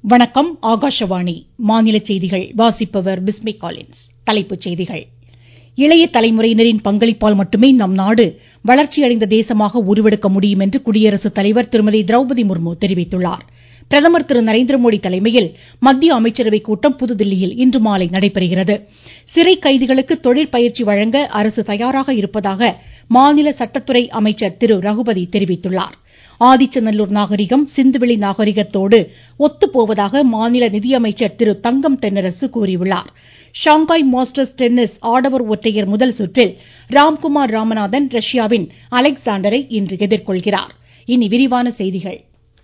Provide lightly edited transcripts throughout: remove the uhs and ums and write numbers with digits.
வணக்கம். ஆகாஷவாணி. மாநில செய்திகள் வாசிப்பவர் பிஸ்மி காலின்ஸ். தலைப்புச் செய்திகள். இளைய தலைமுறையினரின் பங்களிப்பால் மட்டுமே நம் நாடு வளர்ச்சியடைந்த தேசமாக உருவெடுக்க முடியும் என்று குடியரசுத் தலைவர் திருமதி திரௌபதி முர்மு தெரிவித்துள்ளார். பிரதமர் திரு நரேந்திரமோடி தலைமையில் மத்திய அமைச்சரவை கூட்டம் புதுதில்லியில் இன்று மாலை நடைபெறுகிறது. சிறை கைதிகளுக்கு தொழிற்பயிற்சி வழங்க அரசு தயாராக இருப்பதாக மாநில சட்டத்துறை அமைச்சர் திரு ரகுபதி தெரிவித்துள்ளார். ஆதிச்சநல்லூர் நாகரிகம் சிந்துவெளி நாகரிகத்தோடு ஒத்துப்போவதாக மாநில நிதியமைச்சர் திரு தங்கம் தென்னரசு கூறியுள்ளார். ஷாங்காய் மாஸ்டர்ஸ் டென்னிஸ் ஆடவர் ஒற்றையர் முதல் சுற்றில் ராம்குமார் ராமநாதன் ரஷ்யாவின் அலெக்சாண்டரை இன்று எதிர்கொள்கிறார். இனி விரிவான செய்திகள்.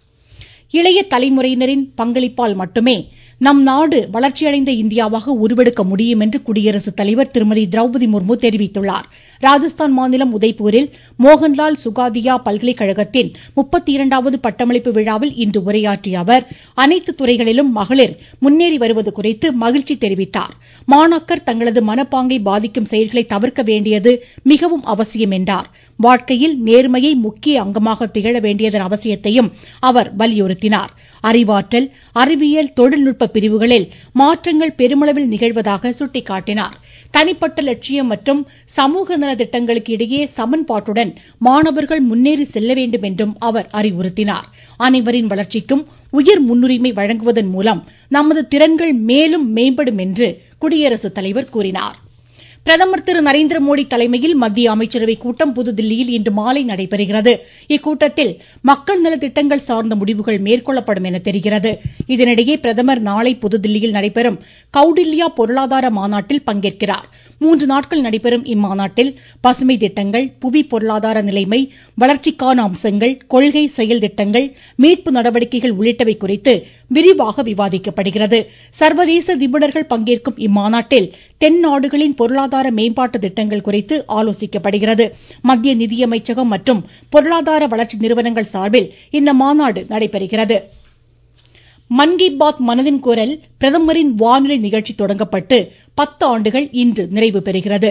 இளைய தலைமுறையினரின் பங்களிப்பால் மட்டுமே நம் நாடு வளர்ச்சியடைந்த இந்தியாவாக உருவெடுக்க முடியும் என்று குடியரசுத் தலைவர் திருமதி திரௌபதி முர்மு தெரிவித்துள்ளார். ராஜஸ்தான் மாநிலம் உதய்பூரில் மோகன்லால் சுகாதியா பல்கலைக்கழகத்தின் 32வது பட்டமளிப்பு விழாவில் இன்று உரையாற்றிய அவர் அனைத்து துறைகளிலும் மகளிர் முன்னேறி வருவது குறித்து மகிழ்ச்சி தெரிவித்தார். மாணாக்கர் தங்களது மனப்பாங்கை பாதிக்கும் செயல்களை தவிர்க்க வேண்டியது மிகவும் அவசியம் என்றார். வாழ்க்கையில் நேர்மையை முக்கிய அங்கமாக திகழ வேண்டியதன் அவசியத்தையும் அவர் வலியுறுத்தினார். அறிவாற்றல், அறிவியல், தொழில்நுட்ப பிரிவுகளில் மாற்றங்கள் பெருமளவில் நிகழ்வதாக சுட்டிக்காட்டினார். தனிப்பட்ட லட்சியம் மற்றும் சமூக நல திட்டங்களுக்கு இடையே சமன்பாட்டுடன் மாணவர்கள் முன்னேறி செல்ல வேண்டும் என்றும் அவர் அறிவுறுத்தினார். அனைவரின் வளர்ச்சிக்கும் உயர் முன்னுரிமை வழங்குவதன் மூலம் நமது திறன்கள் மேலும் மேம்படும் என்று குடியரசுத் தலைவர் கூறினார். பிரதமர் திரு நரேந்திரமோடி தலைமையில் மத்திய அமைச்சரவை கூட்டம் புதுதில்லியில் இன்று மாலை நடைபெறுகிறது. இக்கூட்டத்தில் மக்கள் நல திட்டங்கள் சார்ந்த முடிவுகள் மேற்கொள்ளப்படும் என தெரிகிறது. இதனிடையே பிரதமர் நாளை புதுதில்லியில் நடைபெறும் கௌடில்யா பொருளாதார மாநாட்டில் பங்கேற்கிறார். 3 நாட்கள் நடைபெறும் இம்மாநாட்டில் பசுமை திட்டங்கள், புவி பொருளாதார நிலைமை, வளர்ச்சிக்கான அம்சங்கள், கொள்கை செயல் திட்டங்கள், மீட்பு நடவடிக்கைகள் உள்ளிட்டவை குறித்து விரிவாக விவாதிக்கப்படுகிறது. சர்வதேச நிபுணர்கள் பங்கேற்கும் இம்மாநாட்டில் தென் நாடுகளின் பொருளாதார மேம்பாட்டு திட்டங்கள் குறித்து ஆலோசிக்கப்படுகிறது. மத்திய நிதியமைச்சகம் மற்றும் பொருளாதார வளர்ச்சி நிறுவனங்கள் சார்பில் இந்த மாநாடு நடைபெறுகிறது. மன் கி பாத் மனதின் குரல் பிரதமரின் வானொலி நிகழ்ச்சி தொடங்கப்பட்டு 10 ஆண்டுகள் இன்று நிறைவு பெறுகிறது.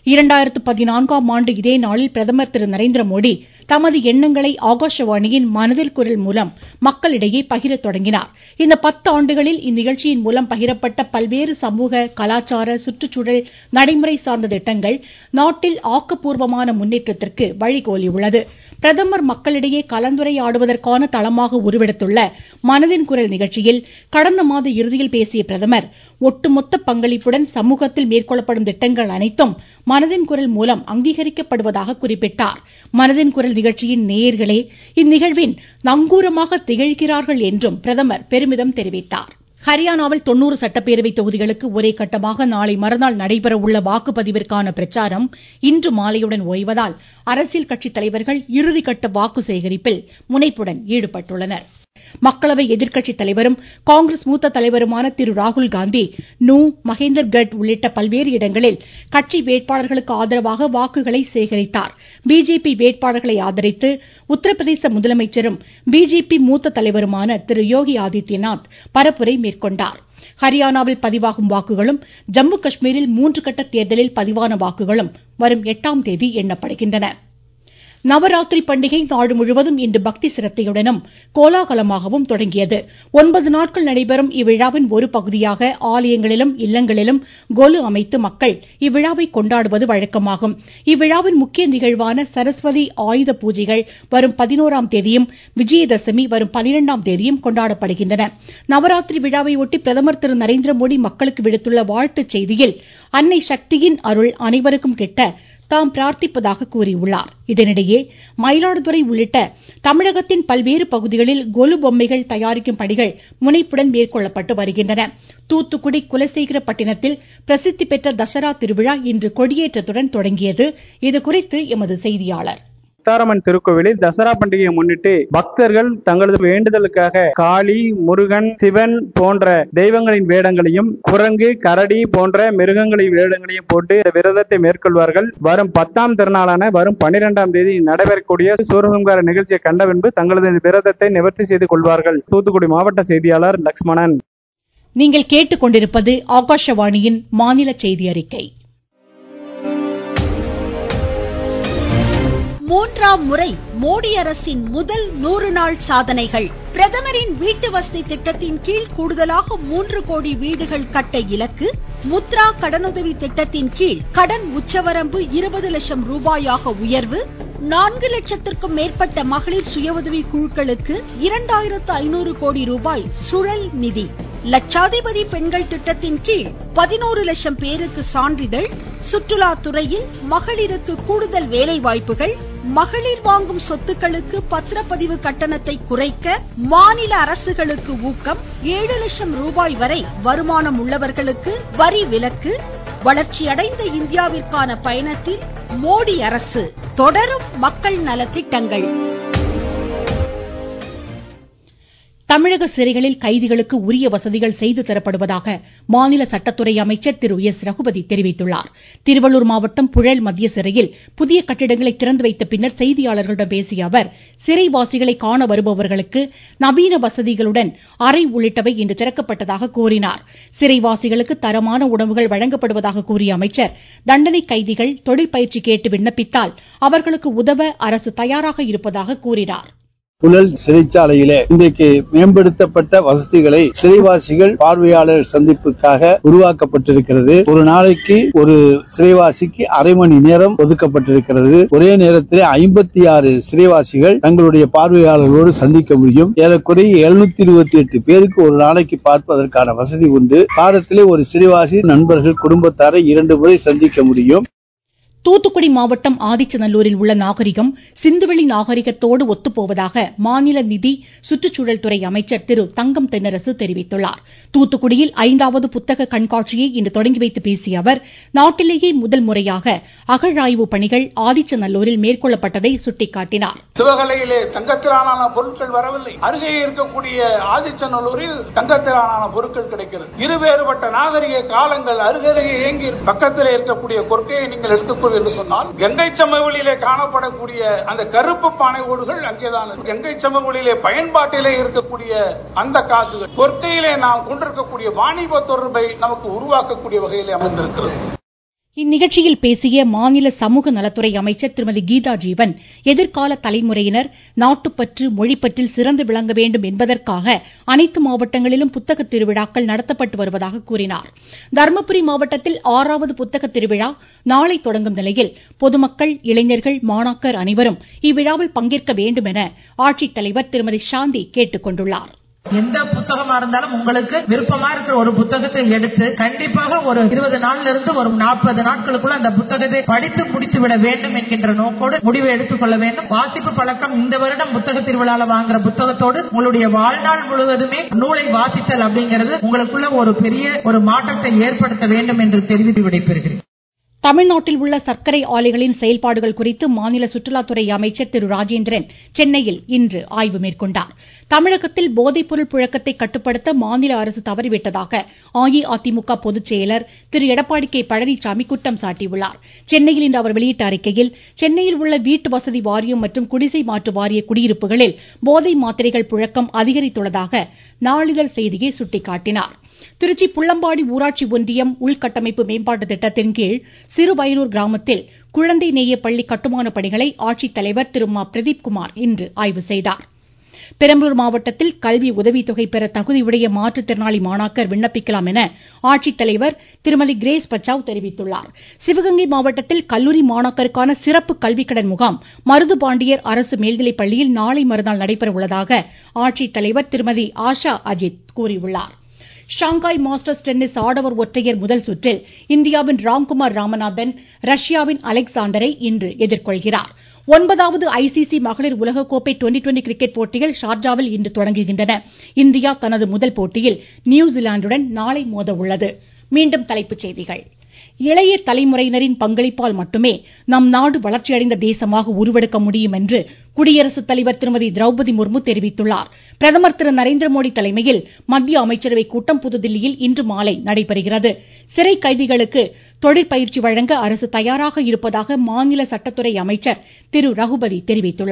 2014ஆம் ஆண்டு இதே நாளில் பிரதமர் திரு நரேந்திரமோடி தமது எண்ணங்களை ஆகாஷவாணியின் மனதின் குரல் மூலம் மக்களிடையே பகிர தொடங்கினார். இந்த 10 ஆண்டுகளில் இந்நிகழ்ச்சியின் மூலம் பகிரப்பட்ட பல்வேறு சமூக, கலாச்சார, சுற்றுச்சூழல், நடைமுறை சார்ந்த திட்டங்கள் நாட்டில் ஆக்கப்பூர்வமான முன்னேற்றத்திற்கு வழிகோலியுள்ளது. பிரதமர் மக்களிடையே கலந்துரையாடுவதற்கான தளமாக உருவெடுத்துள்ள மனதின் குரல் நிகழ்ச்சியில் கடந்த மாத இறுதியில் பேசிய பிரதமர் ஒட்டுமொத்த பங்களிப்புடன் சமூகத்தில் மேற்கொள்ளப்படும் திட்டங்கள் அனைத்தும் மனதின் குரல் மூலம் அங்கீகரிக்கப்படுவதாக குறிப்பிட்டார். மனதின் குரல் நிகழ்ச்சியின் நேயர்களே இந்நிகழ்வின் நங்கூரமாக திகழ்கிறார்கள் என்றும் பிரதமர் பெருமிதம் தெரிவித்தார். ஹரியானாவில் 90 சட்டப்பேரவை தொகுதிகளுக்கு ஒரே கட்டமாக நாளை மறுநாள் நடைபெற உள்ள வாக்குப்பதிவிற்கான பிரச்சாரம் இன்று மாலையுடன் ஓய்வதால் அரசியல் கட்சி தலைவர்கள் இறுதிக்கட்ட வாக்கு சேகரிப்பில் முனைப்புடன் ஈடுபட்டுள்ளனர். மக்களவை எதிர்க்கட்சி தலைவரும் காங்கிரஸ் மூத்த தலைவருமான திரு ராகுல்காந்தி மகேந்தர்கட் உள்ளிட்ட பல்வேறு இடங்களில் கட்சி வேட்பாளர்களுக்கு ஆதரவாக வாக்குகளை சேகரித்தார். பிஜேபி வேட்பாளர்களை ஆதரித்து உத்தரப்பிரதேச முதலமைச்சரும் பிஜேபி மூத்த தலைவருமான திரு யோகி ஆதித்யநாத் பரப்புரை மேற்கொண்டார். ஹரியானாவில் பதிவாகும் வாக்குகளும் ஜம்மு காஷ்மீரில் 3 கட்ட தேர்தலில் பதிவான வாக்குகளும் வரும் 8ஆம் தேதி எண்ணப்படுகின்றன. நவராத்திரி பண்டிகை நாடு முழுவதும் இன்று பக்தி சிரத்தையுடனும் கோலாகலமாகவும் தொடங்கியது. 9 நாட்கள் நடைபெறும் இவ்விழாவின் ஒரு பகுதியாக ஆலயங்களிலும் இல்லங்களிலும் கொலு அமைத்து மக்கள் இவ்விழாவை கொண்டாடுவது வழக்கமாகும். இவ்விழாவின் முக்கிய நிகழ்வான சரஸ்வதி ஆயுத பூஜைகள் வரும் 11ஆம் தேதியும் விஜயதசமி வரும் 12ஆம் தேதியும் கொண்டாடப்படுகின்றன. நவராத்திரி விழாவை ஒட்டி பிரதமர் திரு நரேந்திரமோடி மக்களுக்கு விடுத்துள்ள வாழ்த்துச் செய்தியில் அன்னை சக்தியின் அருள் அனைவருக்கும் கிட்ட தாம் பிரார்த்திப்பதாக கூறியுள்ளார். இதனிடையே மயிலாடுதுறை உள்ளிட்ட தமிழகத்தின் பல்வேறு பகுதிகளில் கொலு பொம்மைகள் தயாரிக்கும் பணிகள் முனைப்புடன் மேற்கொள்ளப்பட்டு வருகின்றன. தூத்துக்குடி குலசேகரப்பட்டினத்தில் பிரசித்தி பெற்ற தசரா திருவிழா இன்று கொடியேற்றத்துடன் தொடங்கியது. இதுகுறித்து எமது செய்தியாளர். முத்தாரம்மன் திருக்கோவிலில் தசரா பண்டிகையை முன்னிட்டு பக்தர்கள் தங்களது வேண்டுதலுக்காக காளி, முருகன், சிவன் போன்ற தெய்வங்களின் வேடங்களையும் குரங்கு, கரடி போன்ற மிருகங்களின் வேடங்களையும் போட்டு விரதத்தை மேற்கொள்வார்கள். வரும் 10ஆம் திருநாளான வரும் 12ஆம் தேதி நடைபெறக்கூடிய சூரசம்ஹார நிகழ்ச்சியை கண்ட பின்பு தங்களது விரதத்தை நிவர்த்தி செய்து கொள்வார்கள். தூத்துக்குடி மாவட்ட செய்தியாளர் லக்ஷ்மணன். நீங்கள் கேட்டுக்கொண்டிருப்பது ஆகாஷவாணியின் மாநில செய்தி அறிக்கை. மூன்றாம் முறை மோடி அரசின் முதல் 100 நாள் சாதனைகள். பிரதமரின் வீட்டு வசதி திட்டத்தின் கீழ் கூடுதலாக 3 கோடி வீடுகள் கட்ட இலக்கு. முத்ரா கடனுதவி திட்டத்தின் கீழ் கடன் உச்சவரம்பு 20 லட்சம் ரூபாயாக உயர்வு. 4 லட்சத்திற்கும் மேற்பட்ட மகளிர் சுய உதவி குழுக்களுக்கு 2500 கோடி ரூபாய் சுழல் நிதி. லட்சாதிபதி பெண்கள் திட்டத்தின் கீழ் 11 லட்சம் பேருக்கு சான்றிதழ். சுற்றுலா துறையில் மகளிருக்கு கூடுதல் வேலை வாய்ப்புகள். மகளிர் வாங்கும் சொத்துக்களுக்கு பத்திரப்பதிவு கட்டணத்தை குறைக்க மாநில அரசுகளுக்கு ஊக்கம். 7 லட்சம் ரூபாய் வரை வருமானம் உள்ளவர்களுக்கு வரி விலக்கு. வளர்ச்சியடைந்த இந்தியாவிற்கான பயணத்தில் மோடி அரசு. தொடரும் மக்கள் நலத்திட்டங்கள். தமிழக சிறைகளில் கைதிகளுக்கு உரிய வசதிகள் செய்து தரப்படுவதாக மாநில சட்டத்துறை அமைச்சர் திரு எஸ் ரகுபதி தெரிவித்துள்ளார். திருவள்ளூர் மாவட்டம் புழல் மத்திய சிறையில் புதிய கட்டிடங்களை திறந்து வைத்த பின்னர் செய்தியாளர்களிடம் பேசிய அவர், சிறைவாசிகளை காண வருபவர்களுக்கு நவீன வசதிகளுடன் அறை உள்ளிட்டவை இன்று திறக்கப்பட்டதாக கூறினார். சிறைவாசிகளுக்கு தரமான உணவுகள் வழங்கப்படுவதாக கூறிய அமைச்சர், தண்டனை கைதிகள் தொழிற்பயிற்சி கேட்டு விண்ணப்பித்தால் அவர்களுக்கு உதவ அரசு தயாராக இருப்பதாக கூறினார். புழல் சிறைச்சாலையிலே இன்றைக்கு மேம்படுத்தப்பட்ட வசதிகளை சிறைவாசிகள் பார்வையாளர் சந்திப்புக்காக உருவாக்கப்பட்டிருக்கிறது. ஒரு நாளைக்கு ஒரு சிறைவாசிக்கு அரை மணி நேரம் ஒதுக்கப்பட்டிருக்கிறது. ஒரே நேரத்தில் 56 சிறைவாசிகள் தங்களுடைய பார்வையாளர்களோடு சந்திக்க முடியும். ஏறக்குறைய 728 பேருக்கு ஒரு நாளைக்கு பார்ப்பதற்கான வசதி உண்டு. வாரத்திலே ஒரு சிறைவாசி நண்பர்கள் குடும்பத்தாரை 2 முறை சந்திக்க முடியும். தூத்துக்குடி மாவட்டம் ஆதிச்சநல்லூரில் உள்ள நாகரிகம் சிந்துவெளி நாகரிகத்தோடு ஒத்துப்போவதாக மாநில நிதி சுற்றுச்சூழல் துறை அமைச்சர் திரு தங்கம் தென்னரசு தெரிவித்துள்ளார். தூத்துக்குடியில் 5வது புத்தக கண்காட்சியை இன்று தொடங்கி வைத்து பேசிய அவர், நாட்டிலேயே முதல் முறையாக அகழாய்வு பணிகள் ஆதிச்சநல்லூரில் மேற்கொள்ளப்பட்டதை சுட்டிக்காட்டினார். சிவகலையிலே தங்கத்திலான பொருட்கள் வரவில்லை. அருகே இருக்கக்கூடிய ஆதிச்சநல்லூரில் தங்கத்திலான பொருட்கள் கிடைக்கிறது. இருவேறுபட்ட நாகரிக காலங்கள் அருகருகே இயங்கி பக்கத்தில் இருக்கக்கூடிய கொற்கையை நீங்கள் எடுத்துக்கொள்ள என்று சொன்னால், கங்கை சமவெளியிலே காணப்படக்கூடிய அந்த கருப்பு பானை ஓடுகள் அங்கேதான். கங்கை சமவெளியிலே பயன்பாட்டிலே இருக்கக்கூடிய அந்த காசுகள் கொற்கையிலே நாம் கொண்டிருக்கக்கூடிய வாணிப தொடர்பை நமக்கு உருவாக்கக்கூடிய வகையிலே அமைந்திருக்கிறது. இந்நிகழ்ச்சியில் பேசிய மாநில சமூக நலத்துறை அமைச்சர் திருமதி கீதா ஜீவன், எதிர்கால தலைமுறையினர் நாட்டுப்பற்று மொழிப்பற்றில் சிறந்து விளங்க வேண்டும் என்பதற்காக அனைத்து மாவட்டங்களிலும் புத்தக திருவிழாக்கள் நடத்தப்பட்டு வருவதாக கூறினார். தர்மபுரி மாவட்டத்தில் 6வது புத்தக திருவிழா நாளை தொடங்கும் நிலையில் பொதுமக்கள், இளைஞர்கள், மாணாக்கர் அனைவரும் இவ்விழாவில் பங்கேற்க வேண்டும் என ஆட்சித்தலைவர் திருமதி சாந்தி கேட்டுக் கொண்டுள்ளார். எந்த புத்தகமா இருந்தாலும் உங்களுக்கு விருப்பமா இருக்கிற ஒரு புத்தகத்தை எடுத்து கண்டிப்பாக ஒரு 20 நாள்ல இருந்து ஒரு 40 நாட்களுக்குள்ள அந்த புத்தகத்தை படித்து முடித்து விட வேண்டும் என்கின்ற நோக்கோடு முடிவை எடுத்துக்கொள்ள வேண்டும். வாசிப்பு பழக்கம் இந்த வருடம் புத்தக திருவிழால வாங்குற புத்தகத்தோடு உங்களுடைய வாழ்நாள் முழுவதுமே நூலை வாசித்தல் அப்படிங்கிறது உங்களுக்குள்ள ஒரு பெரிய ஒரு மாற்றத்தை ஏற்படுத்த வேண்டும் என்று தெரிவித்து விடைபெறுகிறேன். தமிழ்நாட்டில் உள்ள சர்க்கரை ஆலைகளின் செயல்பாடுகள் குறித்து மாநில சுற்றுலாத்துறை அமைச்சர் திரு ராஜேந்திரன் சென்னையில் இன்று ஆய்வு மேற்கொண்டார். தமிழகத்தில் போதைப்பொருள் புழக்கத்தை கட்டுப்படுத்த மாநில அரசு தவறிவிட்டதாக அஇஅதிமுக பொதுச் செயலர் திரு எடப்பாடி கே பழனிசாமி குற்றம் சாட்டியுள்ளார். சென்னையில் இன்று அவர் வெளியிட்ட அறிக்கையில், சென்னையில் உள்ள வீட்டு வசதி வாரியம் மற்றும் குடிசை மாற்று வாரிய குடியிருப்புகளில் போதை மாத்திரைகள் புழக்கம் அதிகரித்துள்ளதாக நாளிதழ் செய்தியை சுட்டிக்காட்டினார். திருச்சி புள்ளம்பாடி ஊராட்சி ஒன்றியம் உள்கட்டமைப்பு மேம்பாட்டு திட்டத்தின் கீழ் சிறுவயலூர் கிராமத்தில் குழந்தை நேய பள்ளி கட்டுமான பணிகளை ஆட்சித்தலைவர் திரு மா பிரதீப்குமார் இன்று ஆய்வு செய்தார். பெரம்பலூர் மாவட்டத்தில் கல்வி உதவித்தொகை பெற தகுதியுடைய மாற்றுத்திறனாளி மாணாக்கர் விண்ணப்பிக்கலாம் என ஆட்சித்தலைவர் திருமதி கிரேஸ் பச்சாவ் தெரிவித்துள்ளார். சிவகங்கை மாவட்டத்தில் கல்லூரி மாணாக்கருக்கான சிறப்பு கல்விக்கடன் முகாம் மருதுபாண்டியர் அரசு மேல்நிலைப் பள்ளியில் நாளை மறுநாள் நடைபெற உள்ளதாக ஆட்சித்தலைவர் திருமதி ஆஷா அஜித் கூறியுள்ளார். ஷாங்காய் மாஸ்டர்ஸ் டென்னிஸ் ஆடவர் ஒற்றையர் முதல் சுற்றில் இந்தியாவின் ராம்குமார் ராமநாதன் ரஷ்யாவின் அலெக்சாண்டரை இன்று எதிர்கொள்கிறார். 9வது ஐசிசி மகளிர் உலகக்கோப்பை டுவெண்டி கிரிக்கெட் போட்டிகள் ஷார்ஜாவில் இன்று தொடங்குகின்றன. இந்தியா தனது முதல் போட்டியில் நியூசிலாந்துடன் நாளை மோத உள்ளது. மீண்டும் தலைப்புச் செய்திகள். இளைய தலைமுறையினரின் பங்களிப்பால் மட்டுமே நம் நாடு வளர்ச்சியடைந்த தேசமாக உருவெடுக்க முடியும் என்று குடியரசுத் தலைவர் திருமதி திரௌபதி முர்மு தெரிவித்துள்ளார். பிரதமர் திரு நரேந்திரமோடி தலைமையில் மத்திய அமைச்சரவை கூட்டம் புதுதில்லியில் இன்று மாலை நடைபெறுகிறது. சிறை கைதிகளுக்கு தொழிற்பயிற்சி வழங்க அரசு தயாராக இருப்பதாக மாநில சட்டத்துறை அமைச்சர் திரு ரகுபதி தெரிவித்துள்ளார்.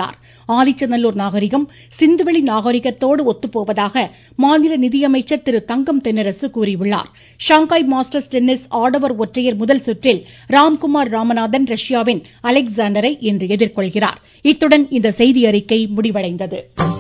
ஆதிச்சநல்லூர் நாகரிகம் சிந்துவெளி நாகரிகத்தோடு ஒத்துப்போவதாக மாநில நிதியமைச்சர் திரு தங்கம் தென்னரசு கூறியுள்ளார். ஷாங்காய் மாஸ்டர்ஸ் டென்னிஸ் ஆடவர் ஒற்றையர் முதல் சுற்றில் ராம்குமார் ராமநாதன் ரஷ்யாவின் அலெக்சாண்டரை இன்று எதிர்கொள்கிறார். இத்துடன் இந்த செய்தியறிக்கை முடிவடைந்தது.